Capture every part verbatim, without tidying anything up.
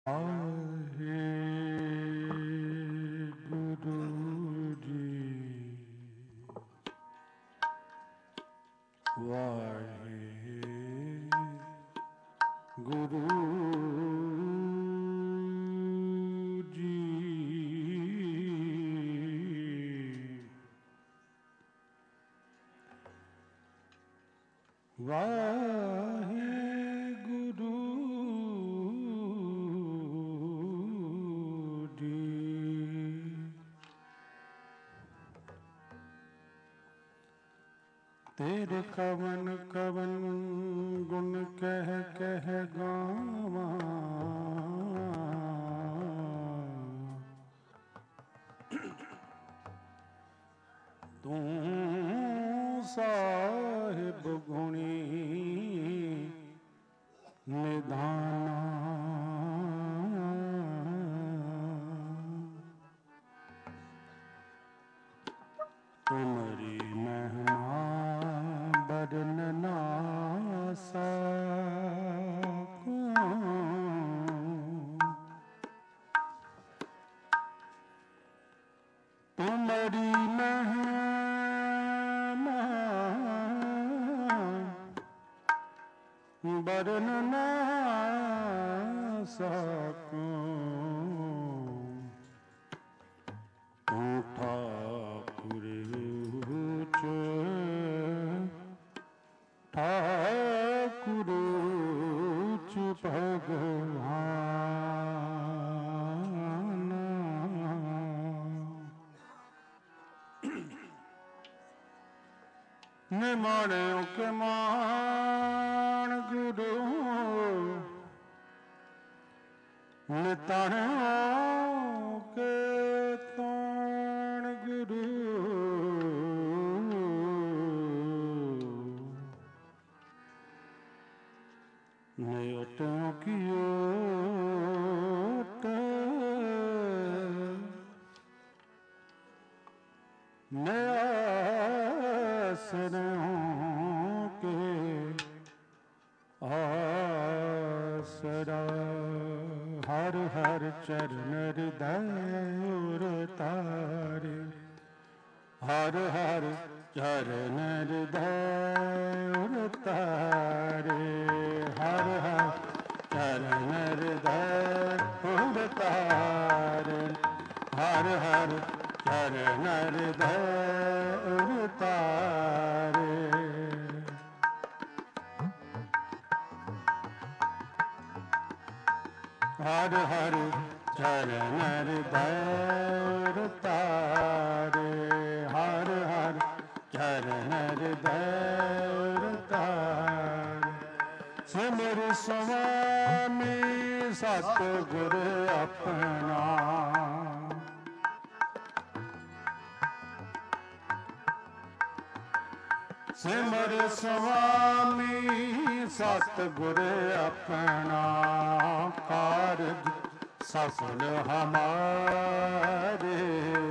ਵਾਹਿਗੁਰੂ ਜੀ ਵਾਹਿਗੁਰੂ ਜੀ ਵਾਹਿਗੁਰੂ तेरे कवन कवन गुण कह कह गावा तू साहिब गुणी निधाना तुमरी महिमा बरन ना सकूं तुमरी महिमा बरन ना सकूं तू ठाकुर ठाकुर भगवान निमाणियों के मान गुरु निताणियों के ताण गुरु नेटों की ओट आसरों के आसरा हर हर चरण हृदय तारे हर हर चरण हृदय तारे हर हर चरण हृदय तारे हर हर चरण हृदय तारे हर हर चरण हृदय तारे हर हर चरण हृदय तारे सिमर स्वामी सतगुर अपना सिमर स्वामी सतगुर अपना कारज सफल हमारे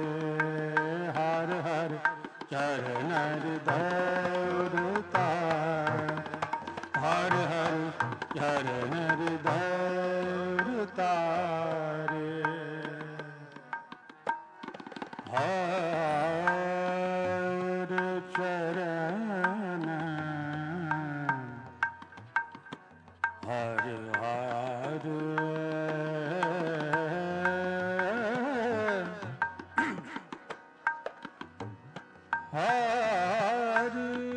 हर हर चरण हृदय तारे हर हर चरण हृदय तारे हर चरण हर हर हर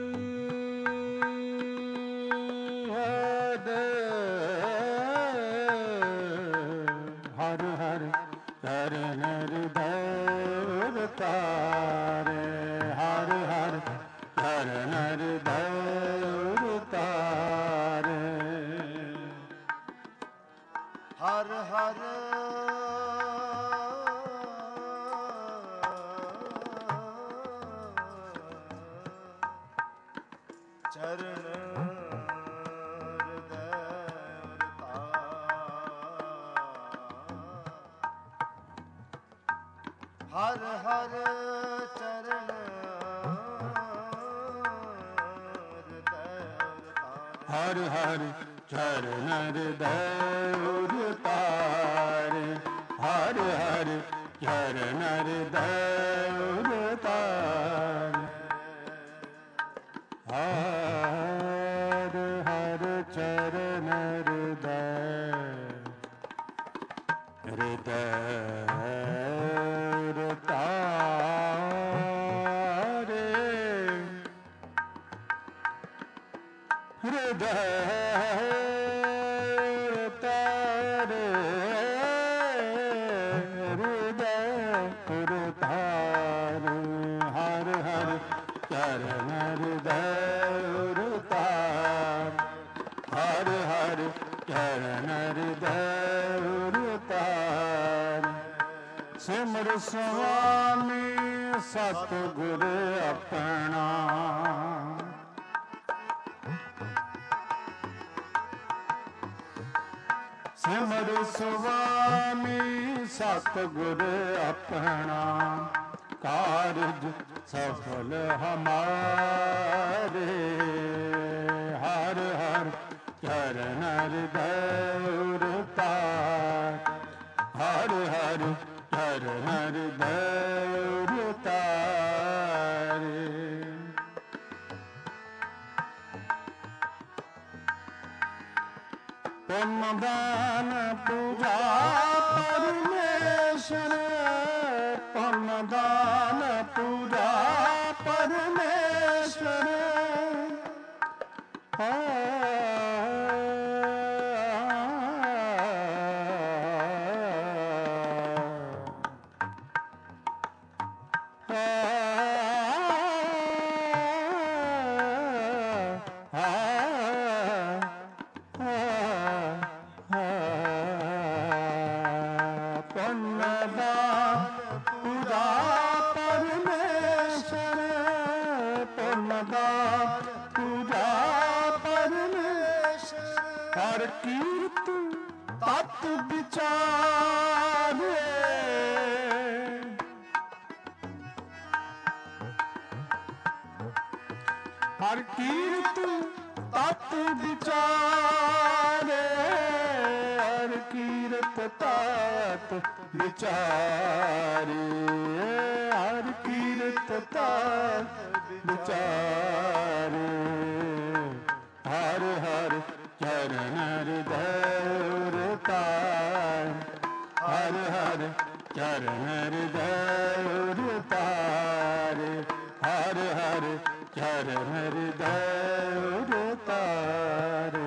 हर हर चरण हृदय तारे हर हर चरण हृदय तारे हर हर चरण हर हर चरण हर हर चरण हृदय तारे ਚਰਨ ਹਿਰਦੈ ਉਰਤਾਰੇ। ਹਰ ਹਰ ਚਰਨ ਹਿਰਦੈ ਹਿਰਦੈ ਉਰਤਾਰੇ। ਹਿਰਦੈ ਉਰਤਾਰੇ ਹਿਰਦੈ ਉਰਤਾਰੇ। ਹਰ ਹਰ ਚਰਨ ਹਿਰਦੈ ਉਰਤਾਰੇ। ਹਰ ਹਰ ਚਰਨ ਹਿਰਦੈ ਉਰਤਾਰੇ। ਸਿਮਰ ਸੁਆਮੀ ਸਤਿਗੁਰ ਆਪਣਾ। ਸਿਮਰ ਸੁਆਮੀ ਸਤਿਗੁਰ ਆਪਣਾ। ਕਾਰਜ ਸਫਲ ਹਮਾਰੇ। ਹਰ ਹਰ ਚਰਨ ਹਿਰਦੈ ਉਰਤਾਰੇ। ਹਰ ਹਰ ਚਰਨ ਹਿਰਦੈ ਉਰਤਾਰੇ। ਪੁੰਨ ਦਾਨ ਪੂਜਾ ਪਰਮੇਸ਼ਰ। ਪੁੰਨ ਦਾਨ ਪੂਜਾ ਪਰਮੇਸ਼ਰ। ਆ ਹਰ ਕੀਰਤ ਤਤ ਵਿਚਾਰੇ। ਹਰ ਕੀਰਤ ਤਤ ਵਿਚਾਰੇ। ਹਰ ਕੀਰਤ ਤਤ ਵਿਚਾਰੇ। ਹਰ ਕੀਰਤ ਤਤ ਵਿਚਾਰੇ। ਹਰ ਹਰ ਚਰਨ ਹਿਰਦੈ ਉਰਤਾਰੇ। ਹਰ ਹਰ ਚਰਨ ਹਿਰਦੈ ਉਰਤਾਰੇ। ਹਰ ਹਰ ਚਰਨ ਹਿਰਦੈ ਉਰਤਾਰੇ।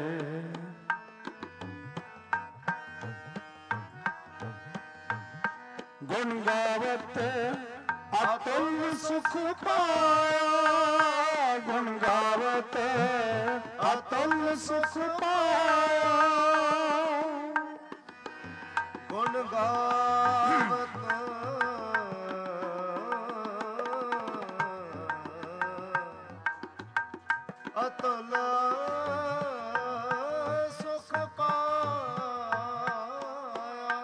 ਗੁਣ ਗਾਵਤ ਅਤੁਲ ਸੁਖ ਪਾਇਆ। ਗੁਣ ਗਾਵਤ ਅਤੁਲ ਸੁਖ ਪਾਇਆ। ਗੁਣ ਗਾਵਤ ਅਤੁਲ ਸੁਖ ਪਾਇਆ।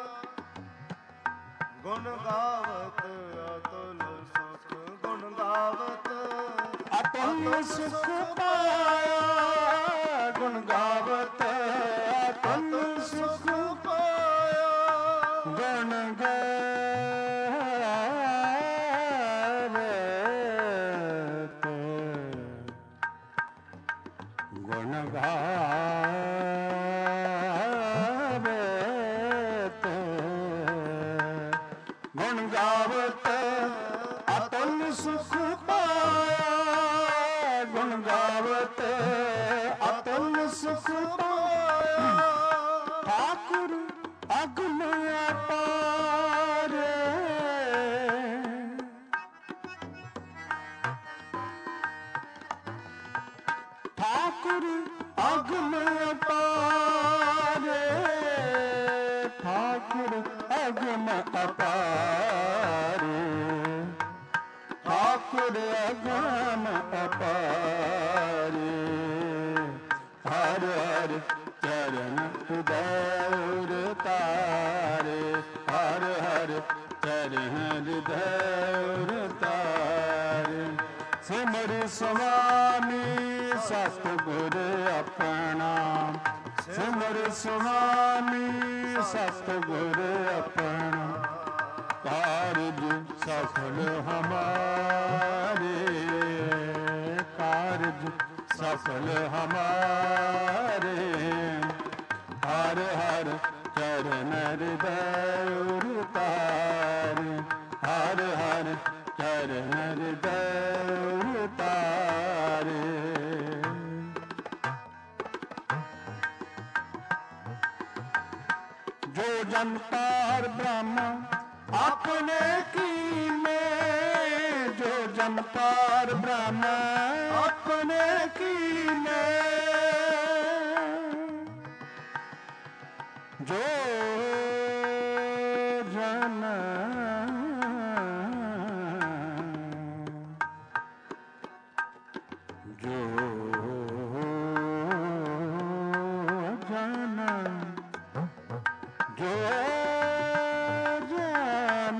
ਗੁਣ ਗਾਵਤ ਅਤੁਲ ਸੁਖ। ਗੁਣ ਗਾਵਤ ਅਤੁਲ ਸੁਖ ਪਾਇਆ। ਗੁਣ ਗਾਵਤ ਅਤੁਲ ਸੁਖ ਪਾਇਆ। ਗੁਣ ਗਾਵਤ ਗੁਣ ਗਾਵਤ ਗੁਣ ਗਾਵਤ ਅਤੁਲ ਸੁਖ ਪਾਇਆ। ਗੁਣ ਗਾਵਤ ਅਤੁਲ ਸੁਖ ਪਾਇਆ। ਠਾਕੁਰ ਅਗਮ ਅਪਾਰੇ। ਠਾਕੁਰ ਅਗਮ ਅਪਾਰੇ। ਠਾਕੁਰ ਅਗਮ ਅਪਾਰੇ। ਠਾਕੁਰ ਅਗਮ ਅਪਾਰੇ। ਹਰ ਹਰ ਚਰਨ ਹਿਰਦੈ ਉਰਤਾਰੇ। ਹਰ ਹਰ ਚਰਨ ਹਿਰਦੈ ਉਰਤਾਰੇ। ਸਿਮਰ ਸੁਆਮੀ ਸਤਿਗੁਰ ਆਪਣਾ। ਸਿਮਰ ਸੁਆਮੀ ਸਤਿਗੁਰ ਆਪਣਾ। कारज सफल हमारे, कारज सफल हमारे। हर हर चरण हृदय उतारे, हर हर चरण हृदय उतारे। जो जन पार ब्रह्म अपने कीने, जो जन पार ब्रह्म अपने कीने। जो जन जो जन जो जन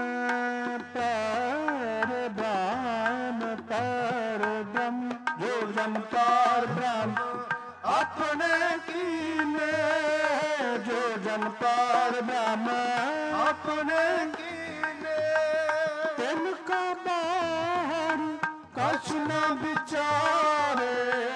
पर ब्रह्म पर ब्रह्म, जो जन पर ब्रह्म अपने कीने, जो जन पर ब्रह्म अपने कीने। तिनका बाहर कछ न विचारे,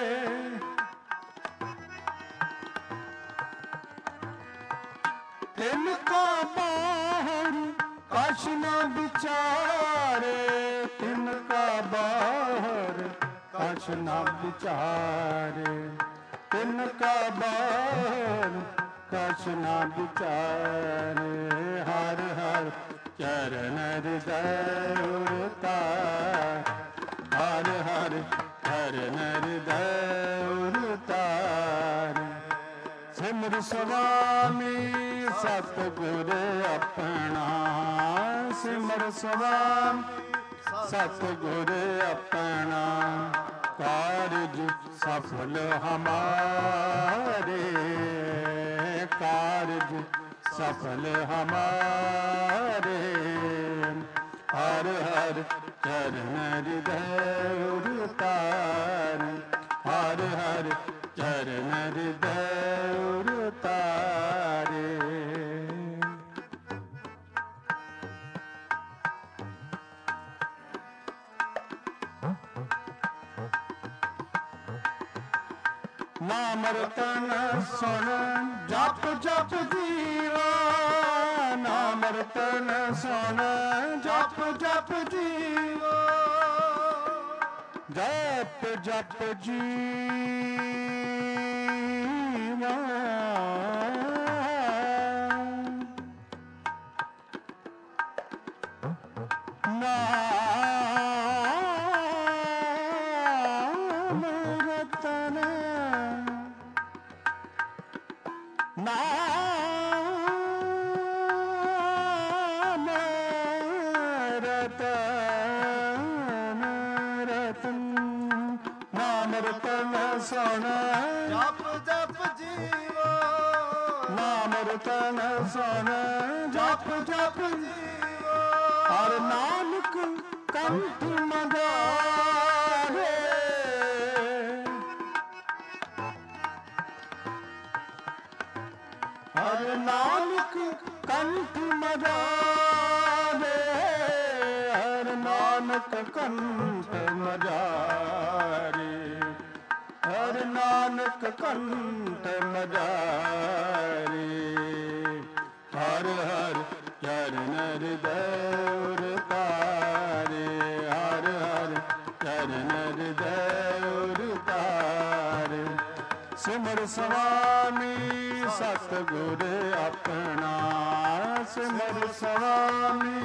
तिनका बाहर कछ न विचारे, तिनका बाहर कछ न विचारे, तिनका बाहर कछ न विचारे। हर हर चरण हृदय उतारे, हर हर चरण हृदय उतारे। सिमर स्वामी सतगुर अपना, सिमर स्वामी सतगुर अपना। कारज सफल हमारे, कारज सफल हमारे। हर हर चरण हृदय उतारे, हर हर चरण हृदय उतारे। नाम रतन सुन जप जप जीवा, नाम रतन सुन जप जप जीवा। जप जप जीवा, नाम रतन नाम रतन रतन, नाम रतन सुन जप जप जीवा, नाम रतन सुन जप जप जीवा। हर नानक कंठ मगारे, हर नानक कंठ मजारे, हर नानक कंठ मजारे, हर नानक कंठ मजारे। हर हर चरण हृदय उतारे, हर हर चरण हृदय उतारे। सिमर स्वामी सतगुर अपना, सिमर स्वामी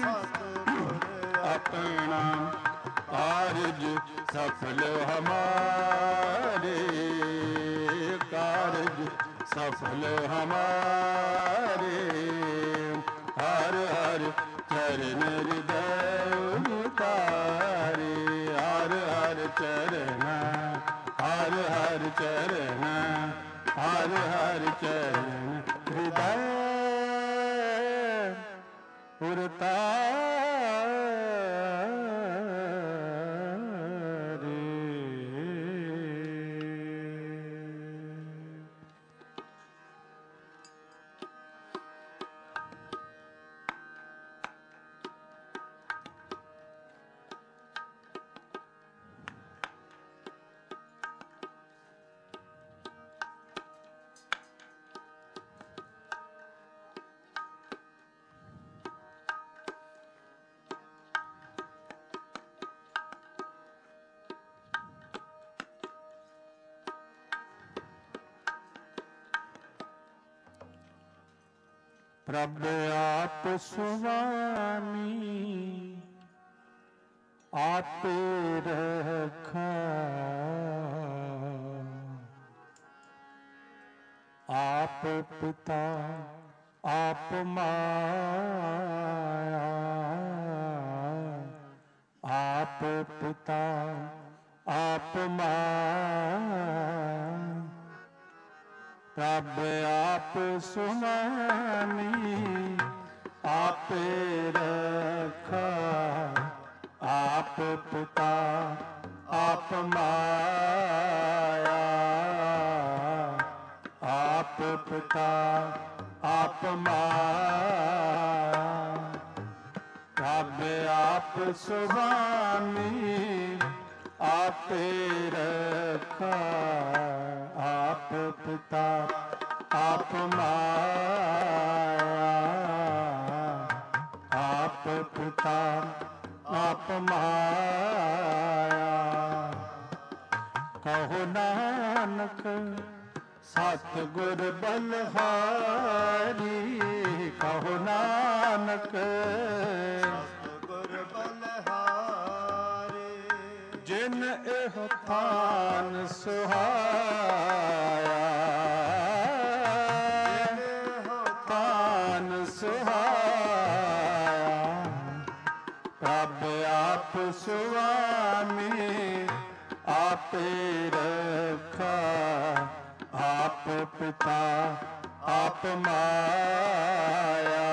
अपना। कारज सफल हमारे, कारज सफल हमारे। हर हर चरण हृदय उतारे, हर हर चरण, हर हर चरण, हर हर चरण हृदय उतारे। ਪ੍ਰਭ ਆਪ ਸੁਆਮੀ ਆਪੇ ਰਖਾ, ਆਪ ਪਿਤਾ ਆਪ ਮਾਇਆ, ਆਪ ਪਿਤਾ ਆਪ ਮਾਇਆ, ਪ੍ਰਭ ਆਪ ਸੁਆਮੀ ਆਪੇ ਰਖਾ, ਆਪ ਪਿਤਾ ਆਪ ਮਾਇਆ, ਆਪ ਪਿਤਾ ਆਪ ਮਾਇਆ, ਪ੍ਰਭ ਆਪ ਸੁਆਮੀ ਆਪੇ ਰਖਾ, ਆਪ ਪਿਤਾ ਆਪ ਮਾਇਆ, ਆਪ ਪਿਤਾ ਆਪ ਮਾਇਆ। ਕਹੋ ਨਾਨਕ ਸਤਿਗੁਰ ਬਲਹਾਰੀ, ਕਹੋ ਨਾਨਕ ਸਤਿਗੁਰ ਬਲਹਾਰੀ, ਜਿਨ ਇਹ ਥਾਨ ਸੁਹਾਇਆ, ਥਾਨ ਸੁਹਾਇਆ, ਪ੍ਰਭ ਆਪ ਸੁਆਮੀ ਆਪੇ ਰਖਾ, ਆਪ ਪਿਤਾ ਆਪ ਮਾਇਆ,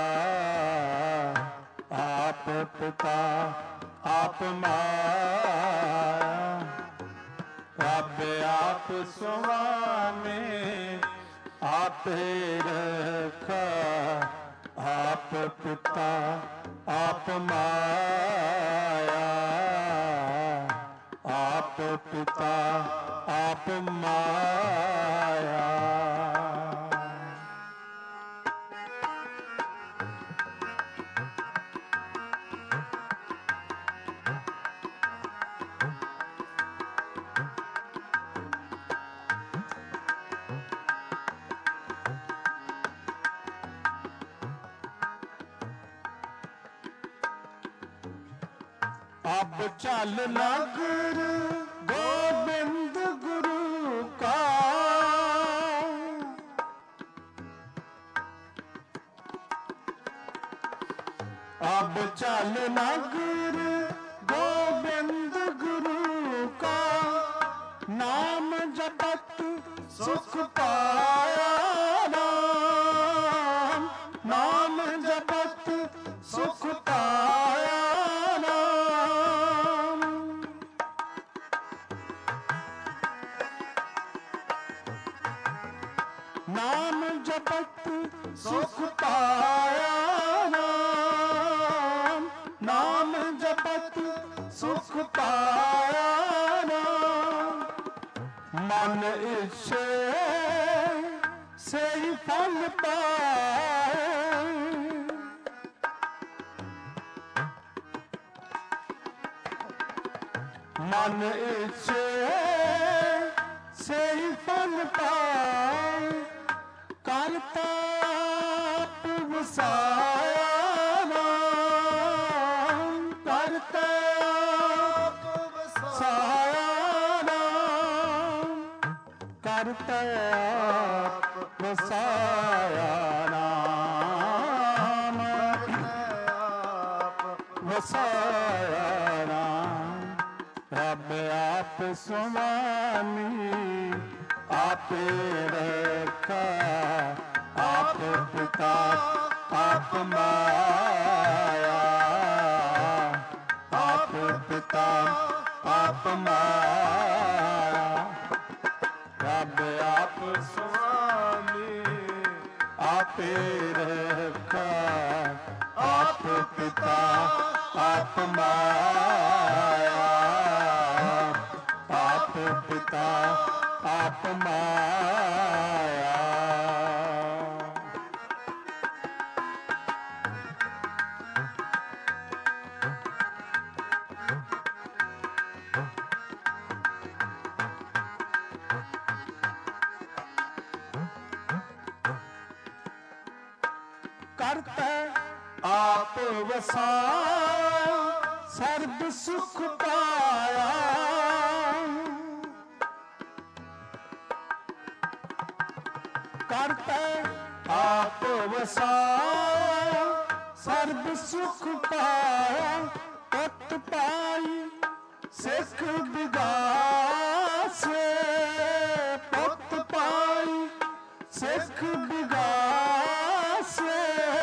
ਆਪ ਪਿਤਾ ਆਪ ਮਾਇਆ, ਪ੍ਰਭ ਆਪ ਸੁਆਮੀ ਆਪੇ ਰਖਾ, ਆਪ ਪਿਤਾ ਆਪ ਮਾਇਆ, ਆਪ ਪਿਤਾ ਆਪ ਮਾਇਆ। ਅਬ ਚੱਲ ਨਗਰ ਗੋਬਿੰਦ ਗੁਰੂ ਕਾ, ਅਬ ਚੱਲ ਨਗਰ ਗੋਬਿੰਦ ਗੁਰੂ ਕਾ, ਨਾਮ ਜਪਤ ਸੁਖ ਪਾਇਆ ਨਾਮ, ਨਾਮ ਜਪਤ ਸੁਖ ਪਾਇਆ ਨਾਮ, ਨਾਮ ਜਪਤ ਸੁਖ ਪਾਇਆ ਨਾਮ, ਨਾਮ ਜਪਤ ਸੁਖ ਪਾਇਆ ਨਾਮ, ਮਨ ਇਛੇ ਸਹੀ ਫਲ ਪਾਏ, ਮਨ ਇਛੇ ਸਹੀ ਫਲ ਪਾਏ, ਕਰਤਾ ਆਪ ਵਸਾਇਆ ਨਾਮ, ਕਰਤਾ ਆਪ ਵਸਾਇਆ ਨਾਮ, ਕਰਤਾ ਆਪ ਵਸਾਇਆ ਨਾਮ, ਵਸਾਇਆ ਨਾਮ, ਰੱਬ ਆਪ ਸੁਆਮੀ ਆਪੇ ਰਖਾ, ਆਪ ਪਿਤਾ ਆਪ ਮਾਇਆ, ਆਪ ਪਿਤਾ ਆਪ ਮਾਇਆ, ਰੱਬ ਆਪ ਸੁਆਮੀ ਆਪੇ ਰਖਾ, ਆਪ ਪਿਤਾ ਆਪ ਮਾਇਆ, ਆਪ ਪਿਤਾ ਆਪ ਮਾਇਆ। ਕਰਤਾ ਆਪ ਵਸਾਇਆ, ਸਰਬ ਸੁਖ ਪਾਇਆ। ਕਰਤਾ ਆਪ ਵਸਾਇਆ, ਸਰਬ ਸੁਖ ਪਾਇਆ। ਪੁੱਤ ਪਾਈ ਸਿੱਖ ਬਿਗਾਸੇ, ਪੁੱਤ ਪਾਈ ਸਿੱਖ ਬਿਗਾਸੇ।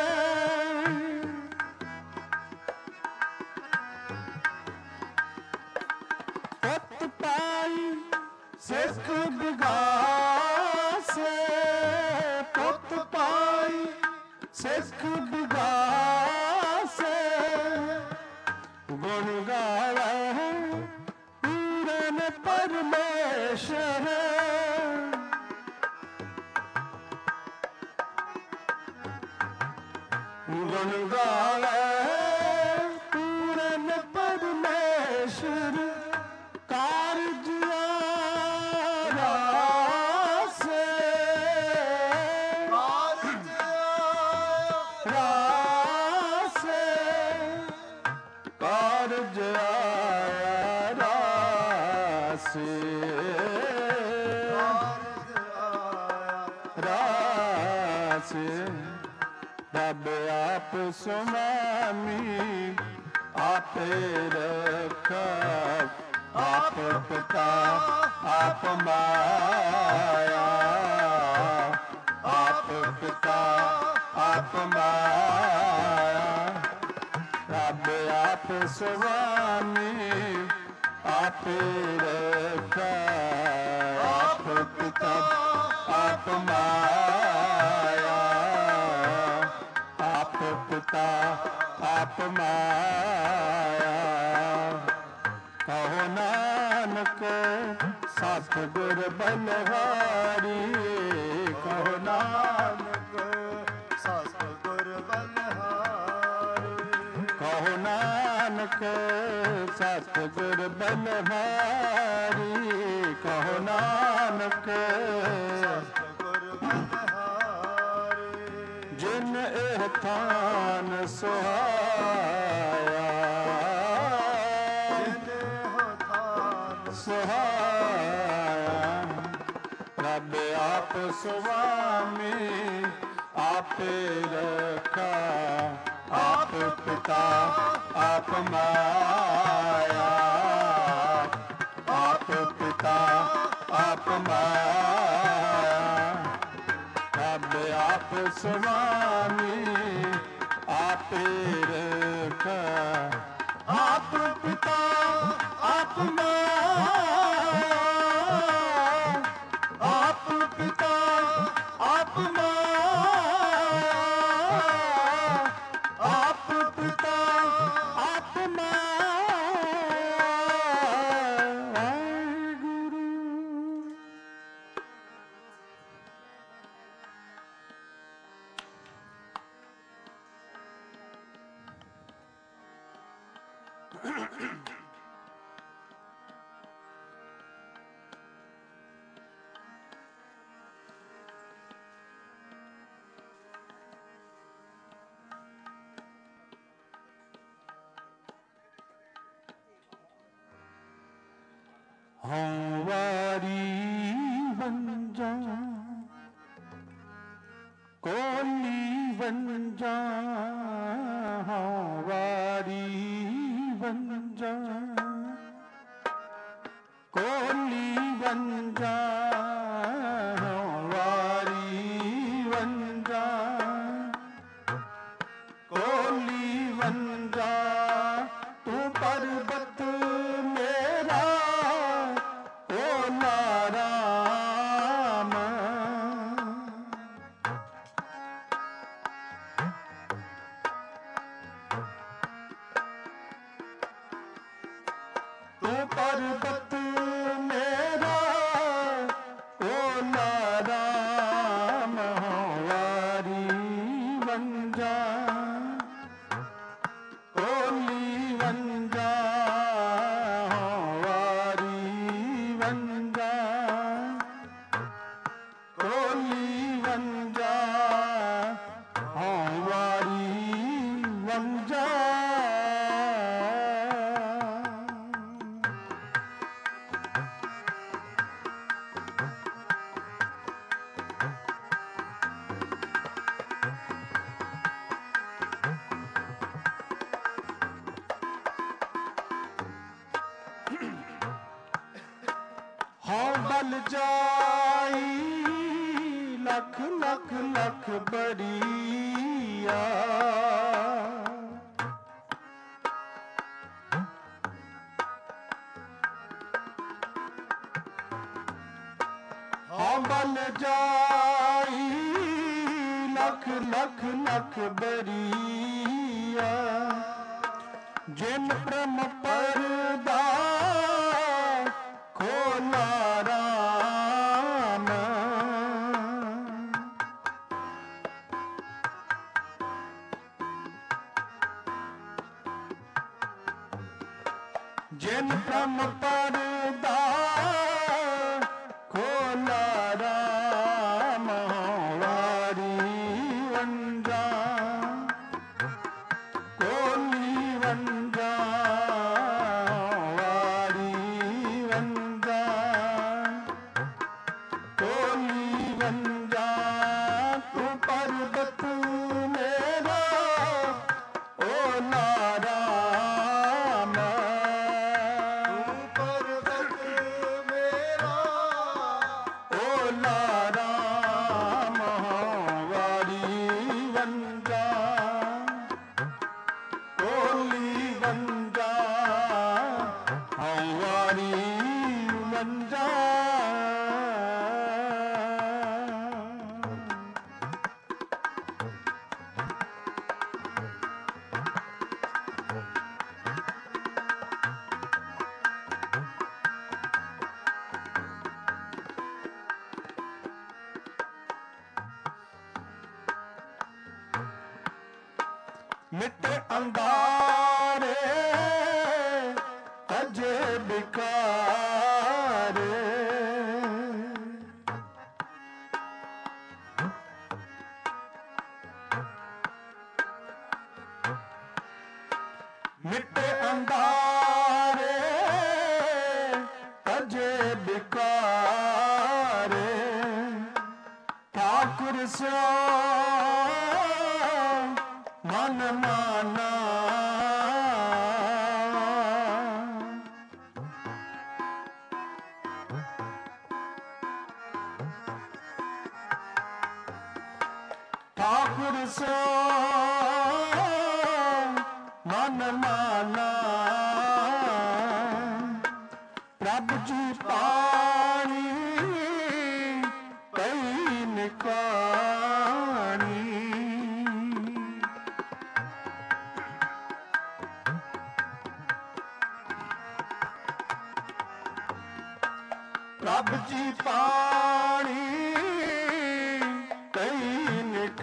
ਪੁੱਤ ਪਾਈ ਸਿੱਖ ਬਿਗਾਸੇ, ਪੁੱਤ ਪਾਈ ਸਿੱਖ ਬਿਗਾਸੇ। ਗੁਣ ਗਾਵੇ ਪੂਰਨ ਪਰਮੇਸ਼ਰ, ਗੁਣ ਗਾਵੇ ਪੂਰਨ ਪਰਮੇਸ਼ਰ। ਕਾਰਜ ਰਾਸੇ, ਕਾਰਜ ਰਾਸੇ, ਕਾਰਜ ਆਇਆ ਰਾਸੇ, ਕਾਰਜ ਆਇਆ ਰਾਸੇ। ਰੱਬ ਆਪ ਸੁਆਮੀ ਆਪੇ ਰੱਖਾ, ਆਪ ਪਿਤਾ ਆਪ ਮਾਇਆ, ਆਪ ਪਿਤਾ ਆਪ ਮਾਇਆ। ਰੱਬ ਆਪ ਸੁਆਮੀ ਆਪੇ ਰੱਖਾ, ਆਪ ਪਿਤਾ ਆਪ ਮਾਇਆ, ਆਪ ਪਿਤਾ ਆਪ ਮਾਇਆ। ਕਹੋ ਨਾਨਕ ਸਤਿਗੁਰ ਬਲਹਾਰੀ, ਕਹੋ ਨਾਨਕ ਸਤਿਗੁਰ ਬਲਹਾਰੀ। ਕਹੋ ਨਾਨਕ ਸਤਿਗੁਰ ਬਲਹਾਰੀ, ਕਹੋ ਨਾਨਕ ਸਤਿਗੁਰ ਬਲਹਾਰੀ। ਜਿਨ ਇਹ ਥਾਨ ਸੁਹਾਇਆ, ਸੁਹਾਇਆ। ਰੱਬ ਆਪ ਸੁਆਮੀ ਆਪੇ ਰੱਖਾ, ਆਪ ਪਿਤਾ ਆਪ ਮਾਇਆ, ਆਪ ਪਿਤਾ ਆਪ ਮਾਇਆ। ਰੱਬ ਆਪ ਸੁਆਮੀ ਆਪੇ ਰੱਖਾ, ਆਪ ਪਿਤਾ ਆਪ ਮਾਇਆ, ਆਪ ਪਿਤਾ ਆਪ ਮਾਇਆ, ਆਪ ਪਿਤਾ ਆਪ ਮਾਇਆ। ਵਾਹਿਗੁਰੂ। ਹਉ ਵਾਰੀ ਵੰਜਾ ਕੋਲੀ ਵੰਜਾ, ਹਉ ਵਾਰੀ ਵੰਜਾ ਕੋਲੀ ਵੰਜਾ, ਹਉ ਵਾਰੀ ਵੰਜਾ ਕੋਲੀ ਵੰਜਾ। ਤੂੰ ਪਰਬਤ ਮੇਰਾ ਓ ਨਾਰਾਮ, ਤੂੰ ਪਰਬਤ ਮੇਰਾ ਓ ਨਾਰਾਮ, ਵਾਰੀ ਵੰਜਾ ਕੋਲੀ ਵੰਜਾ, ਵਾਰੀ ਵੰਜਾ ਕੋਲੀ ਵੰਜਾ, ਹਉ ਬਲ ਜਾਈ ਲੱਖ ਲੱਖ ਲੱਖ ਬਰੀਆ ਹਾਂ ਬਲ ਜਾਈ ਲੱਖ ਲੱਖ ਲੱਖ ਬਰੀਆ ਜਿਨ ਬ੍ਰਹਮ ਪਰਦਾ ਖੋਲਾ ਰਾਮ ਜਿਨ ਬ੍ਰਹਮ ਪਰਦਾ ਖੋਲਾ ਰਾਮ ਵਾਰੀ ਵੰਜਾ ਕੋਲੀ ਵੰਜਾ ਵਾਰੀ ਵੰਜਾ ਕੋਲੀ ਵੰਜਾ ਤੂੰ ਪਰਬਤ ਮੇਰਾ ਓ ਨਾਰਾਮ ਪਰਬਤ ਮੇਰਾ ਓ ਨਾਰਾਮ ਵਾਰੀ ਵੰਜਾ ਕੋਲੀ ਵੰਜਾ ਹਉ ਵਾਰੀ ਵੰਜਾ ਮਿੱਟੇ ਅੰਗਾਰੇ ਅਜੇ ਬਿਕਾਰੇ ਮਿੱਟੇ ਅੰਗਾਰੇ ਅਜੇ ਬਿਕਾਰੇ ਠਾਕੁਰ ਸਿਓ ਮਨ ਮਾਨਾ ਠਾਕੁਰ ਸੋ ਮਨ ਮਾਨਾ ਪ੍ਰਭ ਜੀ ਪਾਣੀ ਕਈ ਨਿਕਾਣੀ ਪ੍ਰਭ ਜੀ ਪਾਣੀ ਕਈ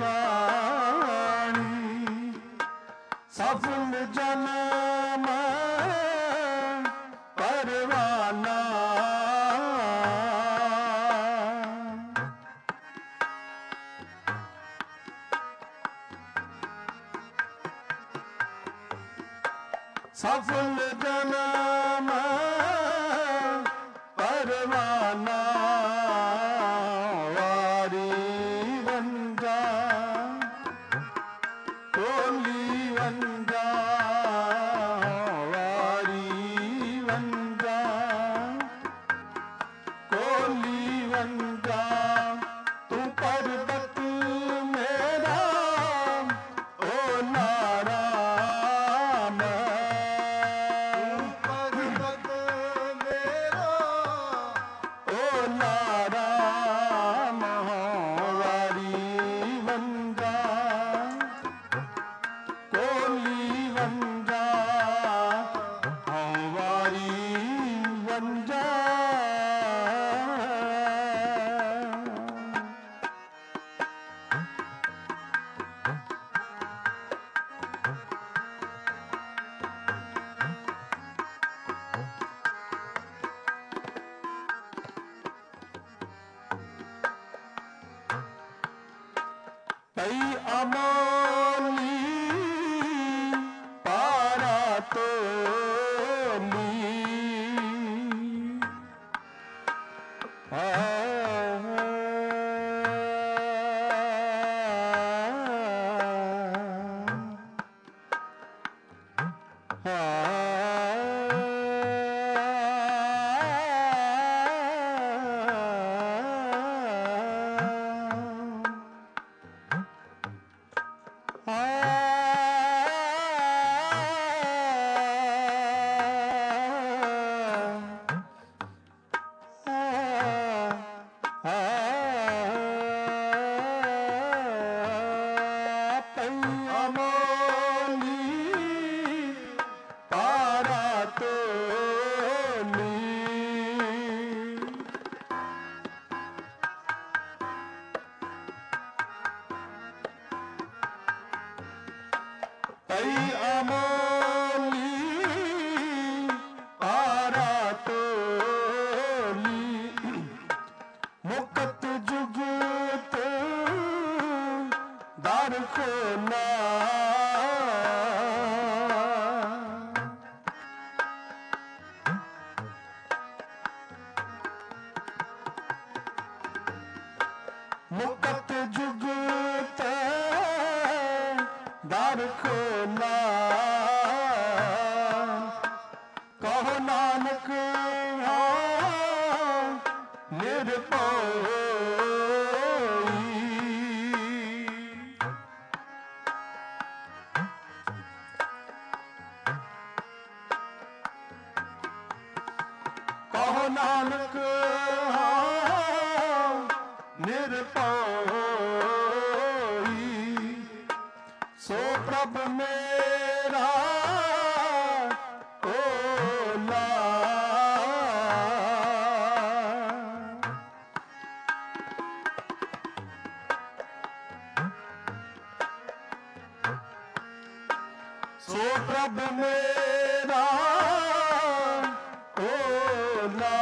ਨਿਕਾਣੀ ਸਫਲ ਜਨਮ ਪਰਵਾਨਾ ਸਫਲ ਜਨਮ ਪਰਵਾਨਾ ਵਾਰੀ ਵੰਜਾ ਕੋਲੀ ਵੰਜਾ ਵਾਰੀ ਵੰਜਾ ਕੋਲੀ ਵੰਜਾ ਤੂੰ ਪਰਬਤ ਮੇਰਾ ਓ ਨਾਰਾਮ ਪਰਬਤ ਮੇਰਾ ਓ ਨਾਰਾਮ ਵਾਰੀ ਵੰਜਾ ਕੋਲੀ ਵੰਜਾ ਹਉ ਵਾਰੀ ਵੰਜਾ ਪਈ ਅਮੋਲੀ ਪਾਰਾ ਤੋਲੀ ਪਈ ਅਮੋਲੀ ਤਾਰਾ ਤੋਲੀ ਪਈ ਅਮੋਲੀ ਤਾਰਾ ਤੋਲੀ ਮੁਕਤ ਜੁਗਤ ਦਰ ਖੋਲਾ ਮੁਕਤ ਜੁਗਤ ਦਰ ਖੋਲਾ ਕਹੋ ਨਾਨਕ ਨਿਰਭਉ ਕਹੋ ਨਾਨਕ ਨਿਰਭਉ ਸੋ ਪ੍ਰਭ ਮੇਰਾ ਓਲਾ ਸੋ ਪ੍ਰਭ ਮੇਰਾ ਓਲਾ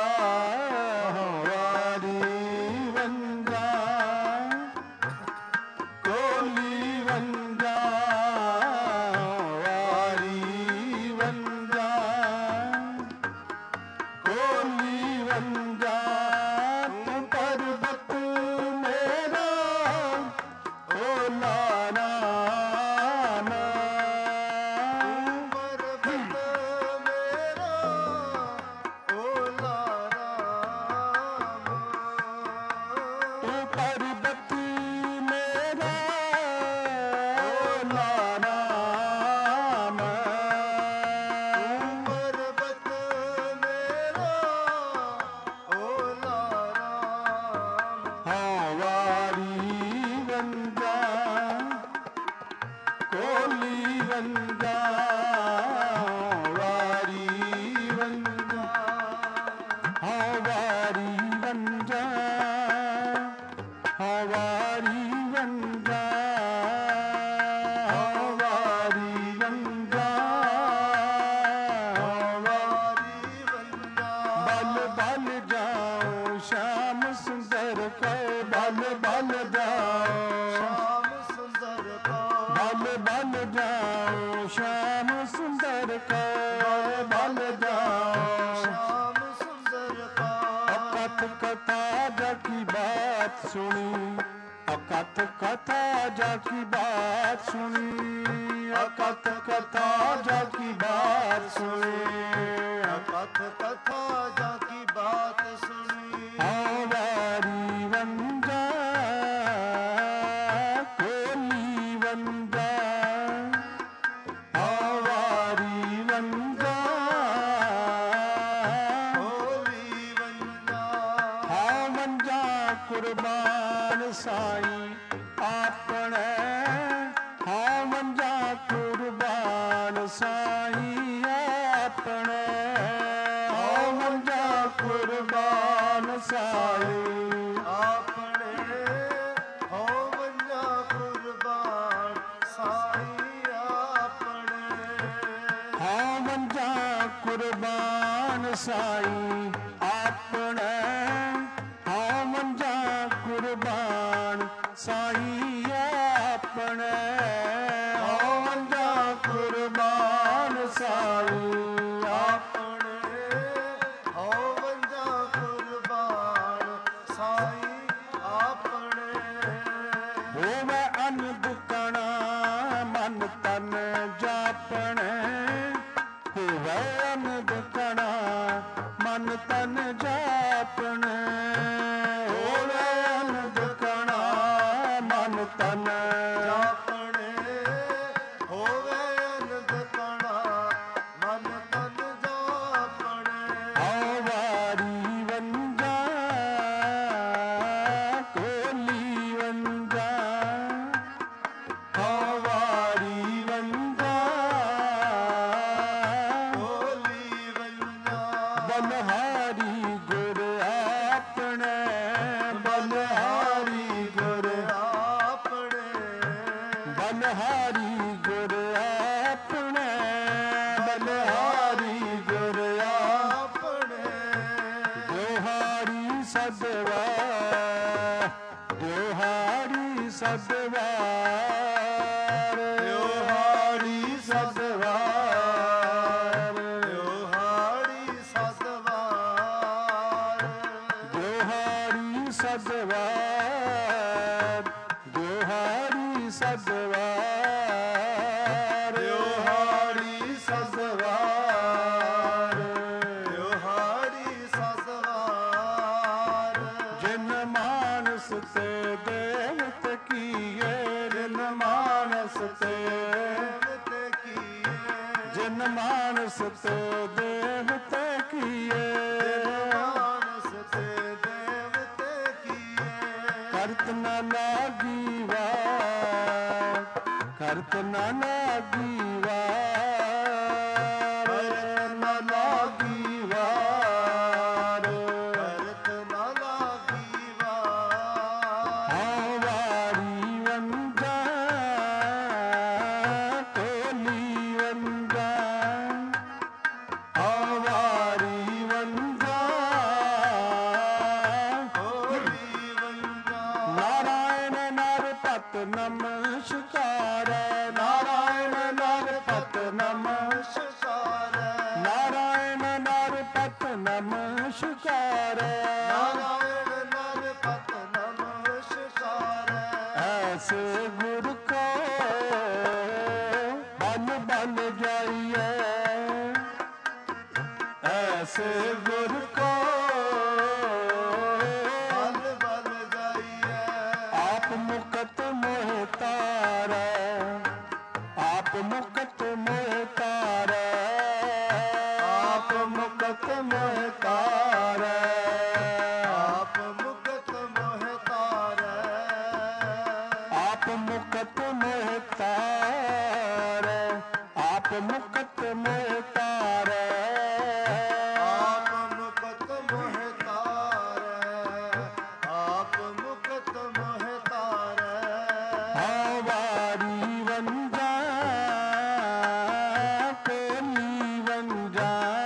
ਵਾਰੀ ਵੰਦਾ ਕੋਲੀ ਵੰਦਾ ਵਾਰੀ ਵੰਦਾ ਕੋਲੀ ਵੰਦਾ ਤੂੰ ਪਰਬਤ ਮੇਰਾ ਓਲਾ ਨਾਮ ਪਰਬਤ ਮੇਰਾ ਓਲਾ ਰਾਮ ਤੂੰ ਪਰਬਤ ਮੇਰਾ ਓਲਾ ਨਾਮ ਪਰਬਤ ਮੇਰਾ ਓਲਾ ਰਾਮ ਹਾਂ ਵਾਰੀ ਵੰਦਾ ਕੋਲੀ ਵੰਦਾ ਵਾਰੀ ਵੰਦਾ ਹਾਂ ਵਾਰੀ ਵੰਦਾ ਹਾਂ ਵਾਰੀ ਵੰਦਾ ਹਾਂ ਵਾਰੀ ਵੰਦਾ ਵਾਰੀ ਵੰਦਾ ਬਲ ਬਲ ਜਾਓ ਸ਼ਾਮ ਸੁੰਦਰ ਕੋ ਬਲ ਬਲ ਜਾਓ ਸ਼ਾਮ ਸੁੰਦਰ ਕੋ ਬਲ ਬਲ ਜਾਓ ਸ਼ਾਮ ਸੁੰਦਰ ਕੋ ਬਲ ਜਾਓ ਸ਼ਾਮ ਸੁੰਦਰ ਕੋ ਅਕਥ ਕਥਾ ਜਾ ਕੀ ਬਾਤ ਸੁਣੀ ਅਕਥ ਕਥਾ ਜਾ ਕੀ ਬਾਤ ਸੁਣੀ ਅਕਥ ਕਥਾ ਜਾ ਕੀ ਬਾਤ ਸੁਣੀ ਕਥ ਕਥਾ ਜਾ ਕੀ ਬਾਤ ਸੁਣੀ ਹਾਂ ਵਾਰੀ ਵੰਦਾ ਕੋਲੀ ਵੰਦਾ ਹਾਂ ਵਾਰੀ ਵੰਦਾ ਹੋਲੀ ਵੰਦਾ ਹਾਂ ਵੰਜਾ ਕੁਰਬਾਨ ਸਾਈ ਆਪਣੇ ਹਾਂ ਵੰਜਾ ਕੁਰਬਾਨ ਸਾਈ ਆਪਣੇ ਹਾਂ ਵੰਜਾ ਕੁਰਬਾਨ ਸਾਈ ਆਪਣੇ ਹੋ ਵੰਜਾ ਕੁਰਬਾਨ ਸਾਈ ਆਪਣੇ ਹਾਂ ਵੰਜਾ ਕੁਰਬਾਨ ਸਾਈ ਆਪਣੇ ਹਾਂ ਵੰਜਾ ਕੁਰਬਾਨ ਸਾਈ ਆਪਣੇ ਹਾਂ ਵੰਜਾ ਕੁਰਬਾਨ ਸਾਈ ਆਪਣੇ ਹੋ ਵੰਜਾ ਕੁਰਬਾਨ ਸਾਈ ਆਪਣੇ ਹੋਵੇ ਅਨਬੁਕਣਾ ਮਨ ਤਨ ਜਾਪਣੇ ਹੋਵੇ ਅਨਬੁਕਣਾ ਮਨ ਤਨ ਜਾਪਣੇ ਹੋਵੇ ਅਨਬੁਕਣਾ ਮਨ ਤਨ ਜਾਪਣੇ ਹੋਵੇ ਅਨੰਦ ਕਣਾ ਮਨ ਤਨ ਜਾਪਣੇ ਹਾਂ ਵਾਰੀ ਵੰਦਾ ਕੋਲੀ ਵੰਦਾ ਹਾਂ ਬਲਿਹਾਰੀ ਗੁਰ ਆਪਣੇ, ਬਲਿਹਾਰੀ ਗੁਰ ਆਪਣੇ। ਦਿਹਾੜੀ ਸਦਵਾ, ਦਿਹਾੜੀ ਸਦਵਾਰ, ਦਿਹਾੜੀ ਸਦਵਾਰ, ਦਿਹਾੜੀ ਸਦਵਾਰ, ਦਿਹਾੜੀ ਸਦਵਾਰ, ਦਿਹਾੜੀ ਸਦਵਾਰ, ਦਿਹਾੜੀ ਸਦਵਾਰ, ਦਿਹਾੜੀ ਸਦਵਾਰ। ਜਿਨ ਮਾਨਸ ਤੇ ਦੇਵਤ ਕੀਏ, ਜਿਨ ਮਾਨਸ ਤੇ, ਦੇਵਤ ਕੀਏ, ਜਿਨ ਮਾਨਸ ਤੇ ਦੇਵਤ ਕੀਏ, ਮਾਨਸ ਤੇ ਦੇਵਤ ਕੀਏ। ਕਰਤ ਨ ਲਾਗੀ ਵਾਰ, ਕਰਤ ਨ ਲਾਗੀ ਵਾਰ, ਕਰਤ ਨ ਲਾਗੀ ਵਾਰ। ਕਰਤ ਨ ਲਾਗੀ ਵਾਰ। ਹਾਂ ਵਾਰੀ ਵੰਜਾ, ਕੋਲੀ ਵੰਜਾ, ਹਾਂ ਵਾਰੀ ਵੰਜਾ, ਹੋਲੀ ਵੰਜਾ। ਨਾਰਾਇਣ ਨਰ ਪਤ ਨਮਸਕਾਰ, ਨਾਰਾਇਣ ਨਰ ਪਤ ਨਮਸਕਾਰ, ਨਮਸਕਾਰ, ਨਾਰਾਇਣ ਨਰ ਪਤ ਨਮਸਕਾਰ। ਨਾਰਾਇਣ ਨਰ ਪਤ ਨਮਸਕਾਰ। ਐਸੇ ਗੁਰ ਕੋ ਬਲ ਬਲ ਜਾਈਏ, ਐਸੇ ਗੁਰ ਕੋ ਬਲ ਬਲ ਜਾਈਏ। ਆਪ ਮੁਕਤ ਮੋਹ ਤਾਰੈ, ਆਪ ਮੁਕਤ ਮੋਹ ਤਾਰੈ, ਆਪ ਮੁਕਤ ਮੋਹ ਤਾਰੈ। ਆਪ ਮੁਕਤ ਮੋਹ ਤਾਰੈ। ਆਪ ਮੁਕਤ ਮੋਹ ਤਾਰੈ, ਆਪ ਮੁਕਤ ਮੋਹ ਤਾਰੈ। ਆਪ ਮੁਕਤ ਮੋਹ ਤਾਰੈ। ਆਪ ਮੁਕਤ ਮੋਹ ਤਾਰੈ। ਹਾਂ ਵਾਰੀ ਵੰਜਾ, ਕੋਲੀ ਵੰਜਾ,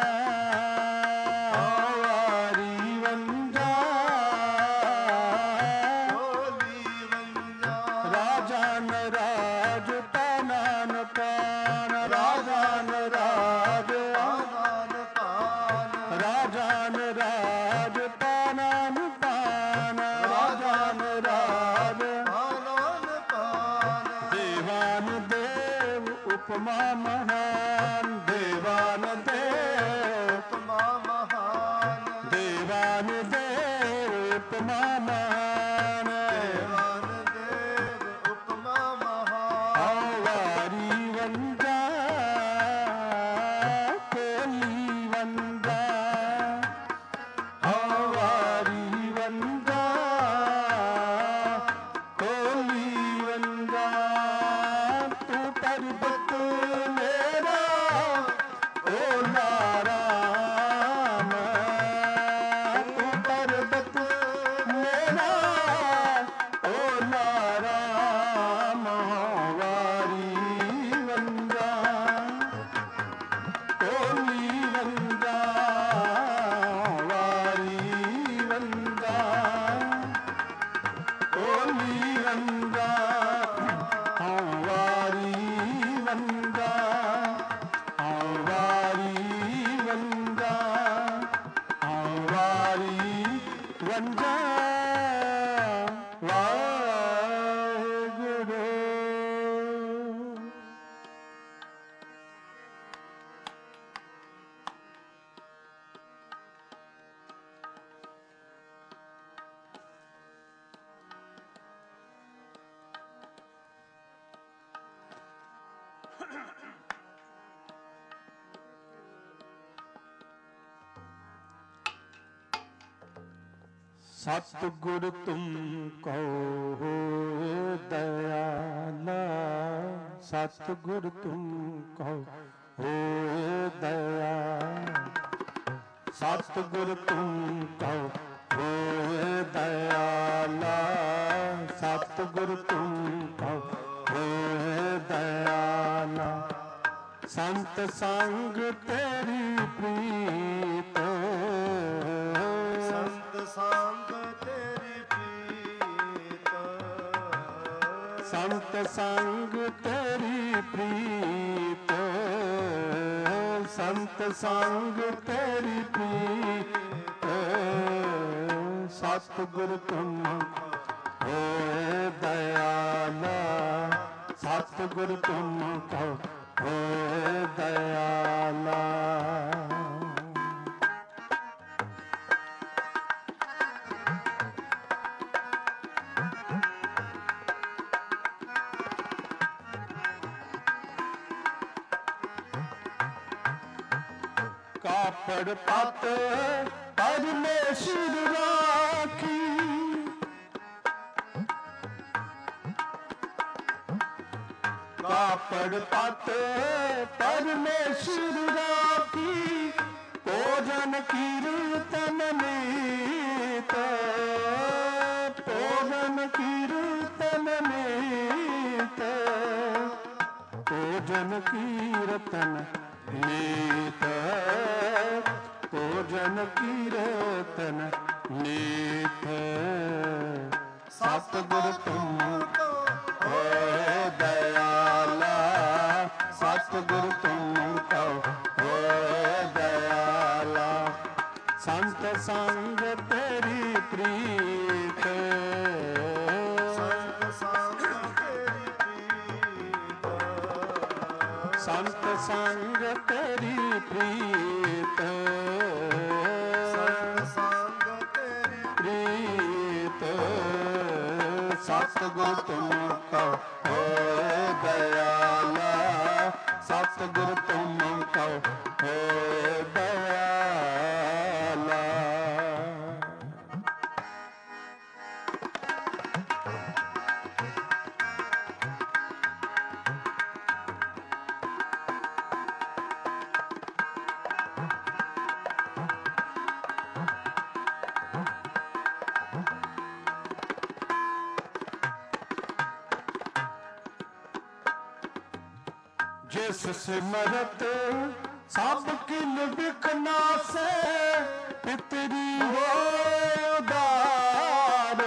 ਹਾਂ ਵਾਰੀ ਵੰਜਾ, ਹੋਲੀ ਵੰਜਾ। ਰਾਜਾ ਨਰਾਜ ਪਾਨਾਨ ਪਾਨ, ਰਾਜਾ ਨਰਾਜ, ਆਨੰਦ ਪਾਨ। ਰਾਜਾ ਨਰਾਜ ਪਾਨਾਨ ਪਾਨ, ਰਾਜਾ ਨਰਾਜ। ਆਨੰਦ ਪਾਨ। ਦੇਵਾਨ ਦੇਵ ਉਪਮਾ ਮਹਾਨ, ਦੇਵਾਨ ਦੇਵ, ਉਪਮਾ ਮਹਾਨ। ਦੇਵਾਨ ਦੇਵ ਉਪਮਾ ਮਹਾਨ। ਦੇਵਾਨ ਦੇਵ ਉਪਮਾ ਮਹਾਨ। ਹਾਂ ਵਾਰੀ ਵੰਜਾ, ਕੋਲੀ ਵੰਜਾ, ਹਾਂ ਵਾਰੀ ਵੰਜਾ, ਕੋਲੀ ਵੰਜਾ। ਤੂੰ ਪਰਬਤ ਮੇਰਾ ਓ ਨਾਰਾਮ, ਤੂੰ ਪਰਬਤ ਮੇਰਾ ਓ ਨਾਰਾਮ। ਵਾਰੀ ਵੰਜਾ, ਕੋਲੀ ਵੰਜਾ, ਵਾਰੀ ਵੰਜਾ, ਕੋਲੀ ਵੰਜਾ, ਹਾਂ ਵਾਰੀ ਵੰਜਾ, ਹਾਂ ਵਾਰੀ ਵੰਜਾ, ਹਾਂ ਵਾਰੀ ਵੰਜਾ। ਵਾਹਿਗੁਰੂ। ਸਤਿਗੁਰ ਤੁਮ ਕਉ ਹੋਇ ਦਇਆਲਾ, ਸਤਿਗੁਰ ਤੁਮ ਕਉ ਹੋਇ ਦਇਆਲਾ, ਸਤਿਗੁਰ ਤੁਮ ਕਉ ਹੋਇ ਦਇਆਲਾ, ਸਤਿਗੁਰ ਤੁਮ ਕਉ ਹੋਏ ਦਇਆਲਾ। ਸੰਤ ਸੰਗ ਤੇਰੀ ਪ੍ਰੀਤ, ਸੰਤ ਸੰਗ ਤੇਰੀ ਪ੍ਰੀਤ, ਸੰਤ ਸੰਗ ਤੇਰੀ ਪ੍ਰੀਤ, ਸੰਤ ਸੰਗ ਤੇਰੀ ਪ੍ਰੀਤ। ਸਤਿਗੁਰ ਤੁਮ ਹੋਏ ਦਇਆਲਾ, ਸਤਿਗੁਰ ਤੁਮ ਕਹੋ ਹੋਏ ਦਇਆਲਾ। ਕਾਪੜ ਪਤ ਪਰਮੇਸ਼ਰ ਰਾਖੀ, ਕਾਪੜ ਪਤ ਪਰਮੇਸ਼ਰ ਰਾਖੀ। ਭੋਜਨ ਕੀਰਤਨ ਨੀਤ, ਭੋਜਨ ਕੀਰਤਨ ਨੀਤ, ਭੋਜਨ ਕੀਰਤਨ ਨੀਤ, ਭੋਜਨ ਕੀਰਤਨ ਨੀਤ। ਸਤਿਗੁਰ ਤੁਮ ਹੋਏ ਦਇਆਲਾ, ਸਤਿਗੁਰ ਤੁਮ ਕਹੋ ਹੋਏ ਦਇਆਲਾ। ਸੰਤ ਸੰਗ ਤੇਰੀ ਪ੍ਰੀਤ, ਸੰਤ ਸੰਗ ਤੇਰੀ ਪ੍ਰੀਤ, ਸੰਤ ਸੰਗ ਤੇਰੀ ਪ੍ਰੀਤ, ਸੰਤ ਸੰਗ ਤੇਰੀ ਪ੍ਰੀਤ। ਸਤਿਗੁਰ ਤੁਮ ਕਹੋ ਹੋਏ ਦਇਆਲਾ, ਸਤਿਗੁਰ ਤੁਮ ਕਹੋ ਹੋਏ ਦਇਆਲਾ। ਜਿਸ ਸਿਮਰਤ ਸਭ ਕਿਲ ਵਿਖਨਾਸੈ, ਪਿਤਰੀ ਹੋਏ ਉਦਾਰ,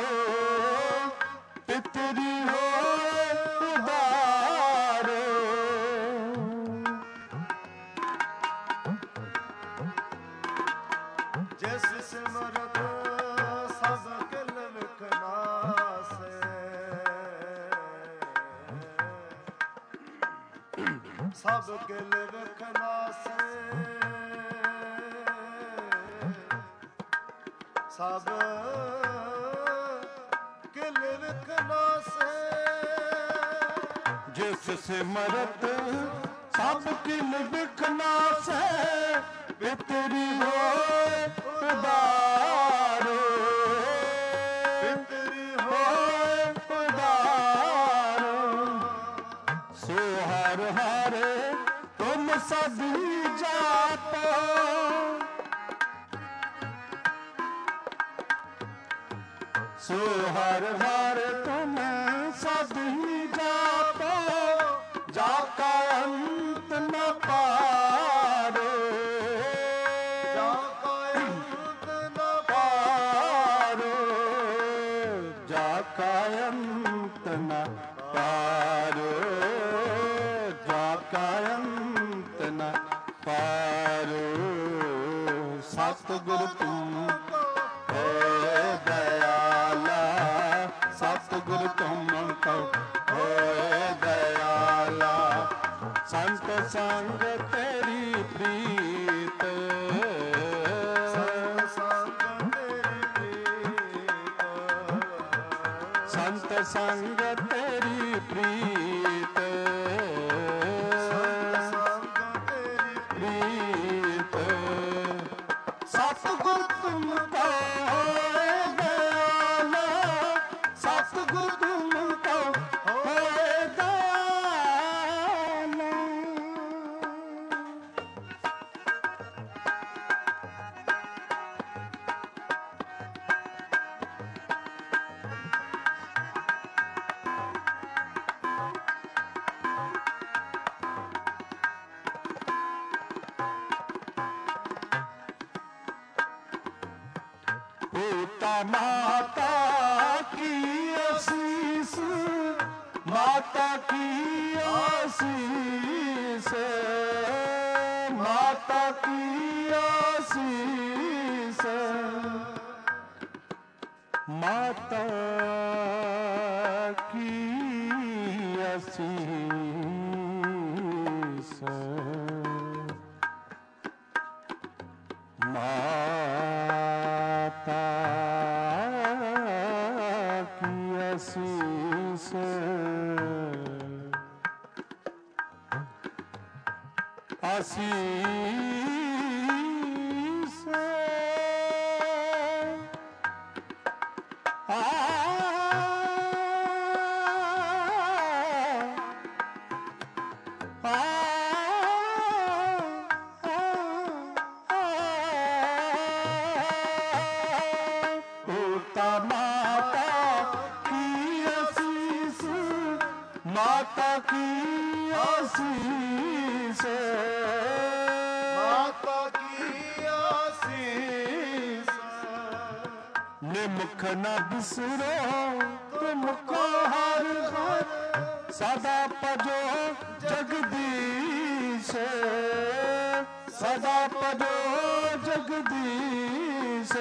ਪਿਤਰੀ ਹੋਏ ਉਦਾਰ। ਜਿਸ ਸਿਮਰਤ ਸਭ ਕਿਲ ਵਿਖਨਾਸੈ, ਸਭ ਕਿਲ ਵਿਖਨਾਸੈ, ਸਭ ਕਿਲ ਵਿਖਨਾਸੈ। ਜਿਸ ਸਿਮਰਤ ਸਭ ਕਿਲ ਵਿਖਨਾਸੈ, ਪਿਤਰੀ ਹੋਏ ਉਦਾਰ, ਪਿਤਰੀ ਹੋਏ ਉਦਾਰ। ਸੋ ਹਰ ਹਰ ਤੁਮ ਸਭੀ ਜਾਪੋ, ਸੋ ਹਰ ਹਰ ਤੁਮ ਸਭੀ ਜਾਪੋ। ਜਾ ਕਾ ਅੰਤ ਨ ਪਾਰੋ, ਜਾ ਕਾ ਅੰਤ ਨ ਪਾਰੋ, ਜਾ ਕਾ ਅੰਤ ਨ ਪਾਰੋ, ਜਾ ਕਾ ਅੰਤ ਨ ਪਾਰੋ। ਸਤਿਗੁਰ ਤੁਮ ਹੋਏ ਦਇਆਲਾ, ਸਤਿਗੁਰ ਤੁਮ ਕਹੋ ਹੋਏ ਦਇਆਲਾ। ਸੰਤ ਸੰਗ ਤੇਰੀ ਪ੍ਰੀਤ, ਸੰਤ ਸੰਗ ਤੇਰੀ ਪ੍ਰੀਤ, ਸੰਤ ਸੰਗ ਤੇਰੀ ਪ੍ਰੀਤ, ਸੰਤ ਸੰਗ ਤੇਰੀ ਪ੍ਰੀਤ। ਸਤਿਗੁਰ ਤੁਮ ਕਹੋ ਹੋਏ ਦਇਆਲਾ, ਸਤਿਗੁਰ ਤੁਮ ਕਹੋ ਹੋਏ ਦਇਆਲਾ। होता माता की आशीष, माता की आशीष, माता की आशीष, माता की आशीष, माता की आशीष, आशीष आ माता की आशीष, माता की आशीष, निमुख न बिसरो तुमको हर घर, सदा पजो जगदीश, सदा पजो जगदीश,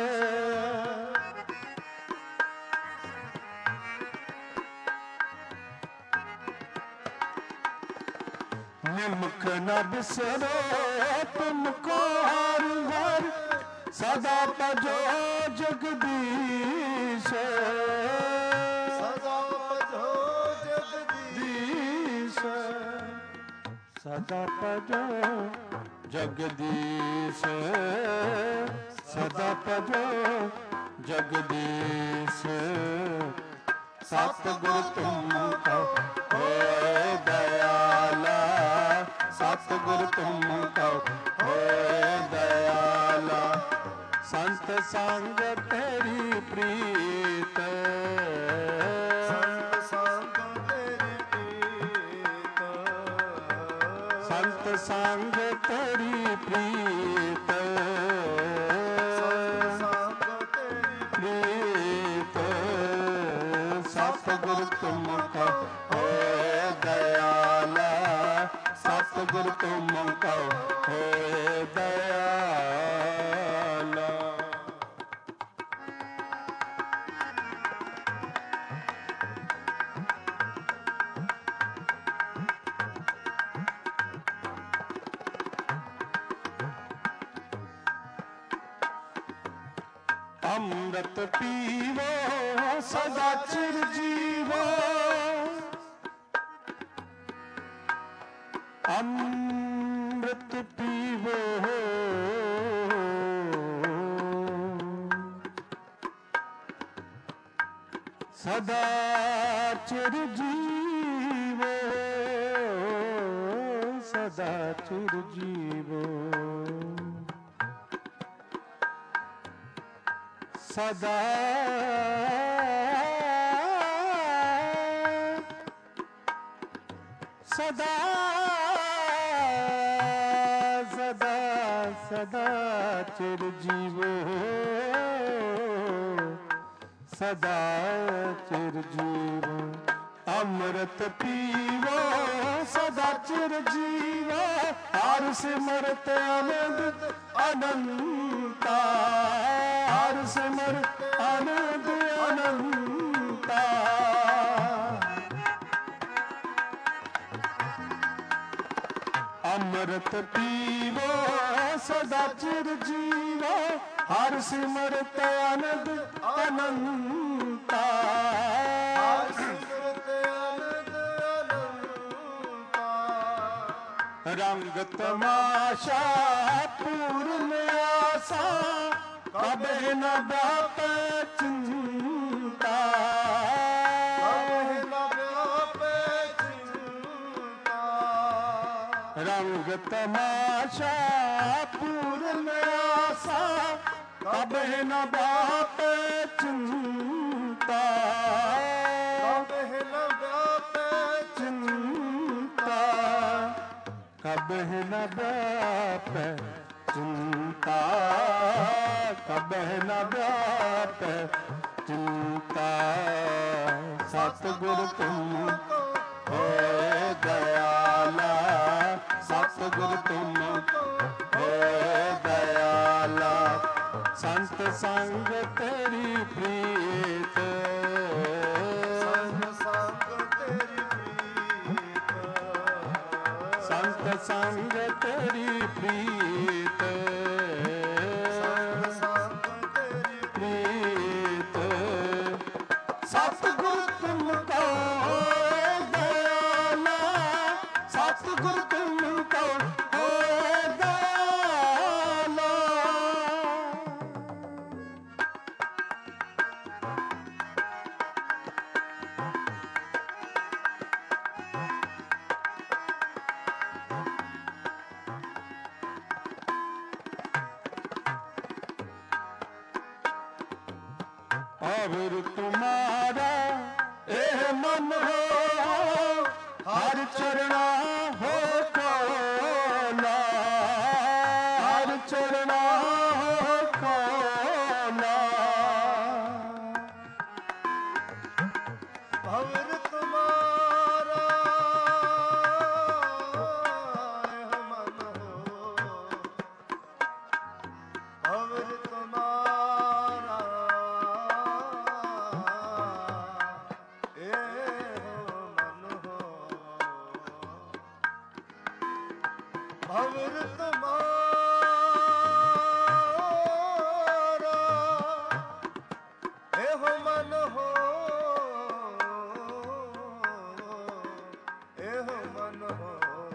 निमुख न बिसरो तुमको हर घर, सदा पजो जगदीश, सदा पजो जगदीश, सदा पजो जगदीश, सदा पजो जगदीश, सतगुर तुमको होए दयाला, सतगुर तुमको होए दयाला, संत संग तेरी प्रीत, संत संग तेरी प्रीत, संत संग तेरी प्रीत, संत संग तेरी प्रीत, सतगुर तुमको होए दयाला, सतगुर तुमको होए दयाला। अमृत पीवो सदा चिर जीवो, अमृत पीवो सदा चिर जीवो, सदा चिर जीवो, सदा सदा सदा सदा चिर जीवो, सदा चिर जीवो, अमृत पीवो सदा चिर जीवो, हर सिमरत आनंद अनंता, हर सिमरत आनंद अनंता, अमृत पीवो सदा चिर जीवो, हर सिमरत आनंद अनंता, हर सिमरत आनंद अनंता, रंग तमाशा पूर्ण आशा, कबे न व्यापे चिंता, कबे न व्यापे चिंता, रंग तमाशा पूर्ण आशा, कबे न व्यापे चिंता, कबे न व्यापे चिंता, कबे न व्यापे चिंता कबह न व्यापै चिंता सतगुर तुम होए दयाला सतगुर तुम होए दयाला संत संग तेरी प्रीत संत संग तेरी प्रीत संत संग तेरी प्रीत संत संग तेरी प्रीत सतगुर तुमको होए दयाला सतगुर तुमको होए दयाला और तुम्हारा एह मन हो हर चरणा हो कोला हर चरणा हो कोला भंवर तुम्हारा एह मन हो भंवर तुम्हारा एह मन हो भंवर तुम्हारा एह मन हो एह मन हो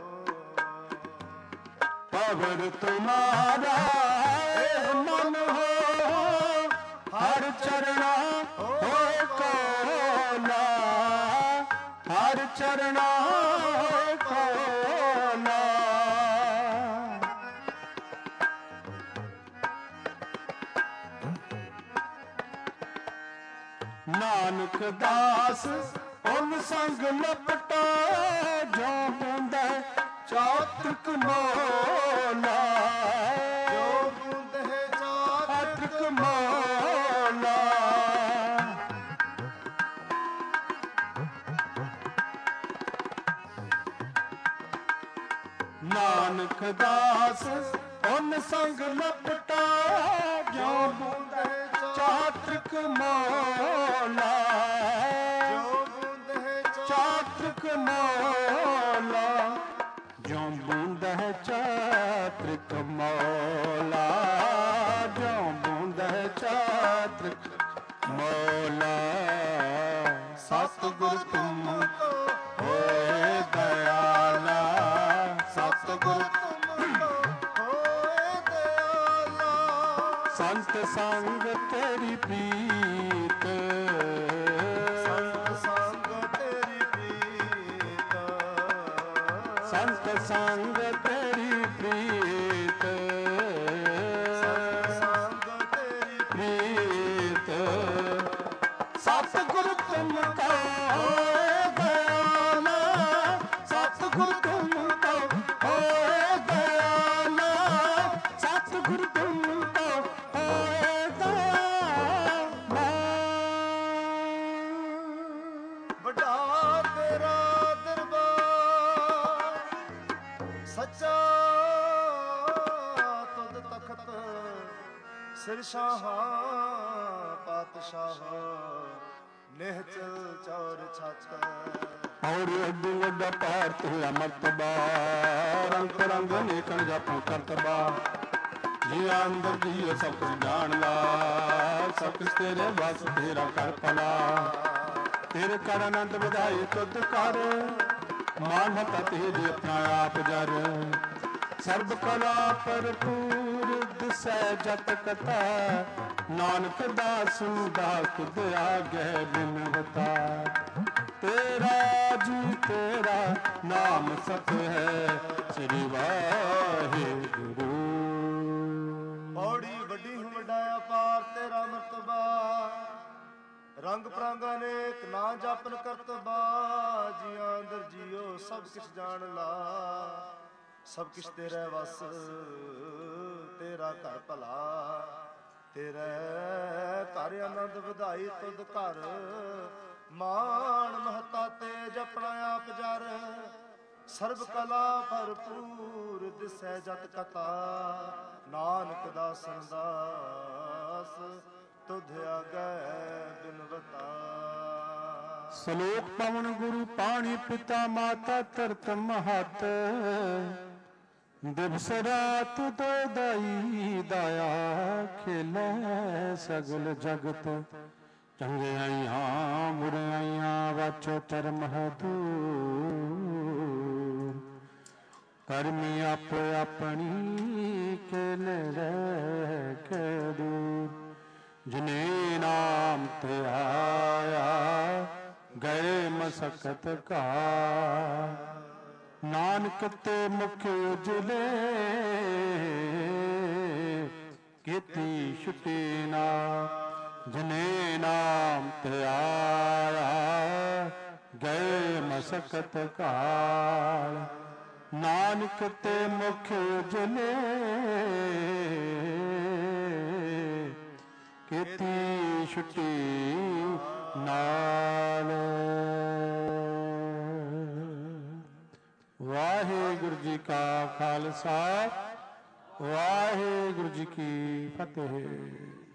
पवर तुम्हारा एह मन हो हर चरणा हो कोला हर चरणा हो कोला नानक दास उन संग लपटा जो बूंद चातक मोला जो बूंद है चातक मोला नानक दास उन संग लपटा जो बूंद चातक मोला जो बूंद है चातक मौला जो बूंद है चातक मौला जो बूंद है चातक मौला सतगुर तुम होए दयाला सतगुर होए दयाला संत संग तेरी प्रीत संत संग तेरी प्रीत संत संग तेरी प्रीत संत संग तेरी प्रीत सतगुर तुमको होए दयाला सतगुर तुमको होए दयाला सतगुर तुमको होए दयाला ਵੱਡਾ ਤੇਰਾ ਦਰਬਾਰ ਸੱਚਾ ਤੁਧ ਤਖਤ ਸਿਰ ਸ਼ਾਹਾਂ ਪਾਤਸ਼ਾਹ ਨਿਹਚਲ ਚੌਰ ਛਾਤ और अड्डू वड्डा पार तेरा मर्तबा रंग रंग नेकन जापो करतबा जी अंदर जी सब कुछ जान ला सब कुछ तेरे बस तेरा कर पला तेरे कर आनंद ਵਧਾਈ ਤੁਧ ਕਰ ਮਾਨਤਾ ਤੇਜ ਆਪਣਾ ਆਪ ਜਰ ਸਰਬ ਕਲਾ ਭਰਪੂਰ ਦਿਸੈ ਜਤ ਕਥਾ ਨਾਨਕ ਦਾਸ ਦਾ ਤੁਧ ਆਗੇ ਬਿਨਵਤਾ तेरा जी तेरा नाम सत है श्री वाहिगुरु ਔੜੀ ਵੱਡੀ ਵਡਾਇਆ ਪਾਰ ਤੇਰਾ ਮਰਤਬਾ ਰੰਗ ਪ੍ਰਾਂਗਾ ਅਨੇਕ ਨਾ ਜਪਨ ਕਰਤਬਾ ਜੀਆਂ ਅੰਦਰ ਜੀਓ ਸਭ ਕਿਛ ਜਾਣ ਲਾ ਸਭ ਕਿਛ ਤੇਰੇ ਵਸ, ਤੇਰਾ ਘਰ ਭਲਾ, ਤੇਰੇ ਘਰ ਆਨੰਦ ਵਧਾਈ ਤੁਧ ਘਰ, ਮਾਣ ਮਹਤਾ ਤੇ ਜਪਣਾ ਆਪ ਜਰ, ਸਰਬ ਕਲਾ ਭਰਪੂਰ ਦਿਸੈ ਜਤ ਕਥਾ, ਨਾਨਕ ਦਾਸਨ ਦਾਸ ਤੁਧ ਆਗੈ ਬਿਨਵਤਾ। ਸਲੋਕ ਪਵਨ ਗੁਰੂ ਪਾਣੀ ਪਿਤਾ ਮਾਤਾ ਧਰਤ ਮਹਤ, ਦਿਵਸ ਰਾਤ ਦੋ ਦਾਈ ਦਾਇਆ, ਖੇਲੇ ਸਗਲ ਜਗਤ ਚੰਗਿਆਈਆਂ ਬੁਰਾਈਆਂ ਵਾਚੋ ਧਰਮ ਹੈ ਦੂਰ, ਕਰਮੀ ਆਪੋ ਆਪਣੀ ਕੇਲੇ ਰਹਿ ਕੇ ਦੂਰ, ਜਿਨੇ ਨਾਮ ਤੇ ਆਇਆ ਗਏ ਮਸਕਤ ਘਾ, ਨਾਨਕ ਤੇ ਮੁਖ ਉਜਲੇ ਕੀਤੀ ਛੁਟੀ ਨਾ, ਜਿਨੇ ਨਾਮ ਤੇ ਆਇਆ ਗਏ ਮਸਕਤ ਘਾਲ, ਨਾਨਕ ਤੇ ਮੁਖ ਉਜਲੇ ਕੀਤੀ ਛੁਟੀ ਨਾਲ। ਵਾਹਿਗੁਰੂ ਜੀ ਕਾ ਖਾਲਸਾ, ਵਾਹਿਗੁਰੂ ਜੀ ਕੀ ਫਤਿਹ।